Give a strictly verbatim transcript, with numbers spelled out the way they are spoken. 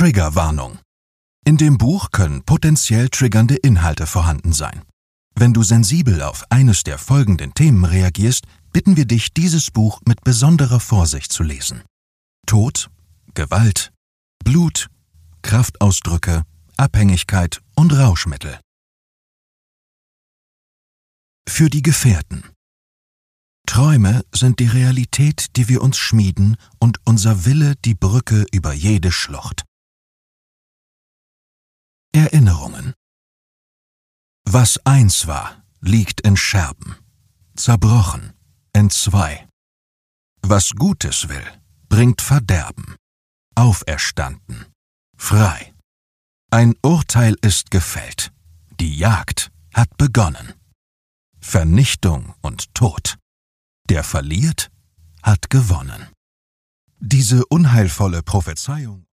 Triggerwarnung. In dem Buch können potenziell triggernde Inhalte vorhanden sein. Wenn du sensibel auf eines der folgenden Themen reagierst, bitten wir dich, dieses Buch mit besonderer Vorsicht zu lesen. Tod, Gewalt, Blut, Kraftausdrücke, Abhängigkeit und Rauschmittel. Für die Gefährten. Träume sind die Realität, die wir uns schmieden, und unser Wille die Brücke über jede Schlucht. Erinnerungen. Was eins war, liegt in Scherben, zerbrochen, entzwei. Was Gutes will, bringt Verderben, auferstanden, frei. Ein Urteil ist gefällt, die Jagd hat begonnen. Vernichtung und Tod. Der verliert, hat gewonnen. Diese unheilvolle Prophezeiung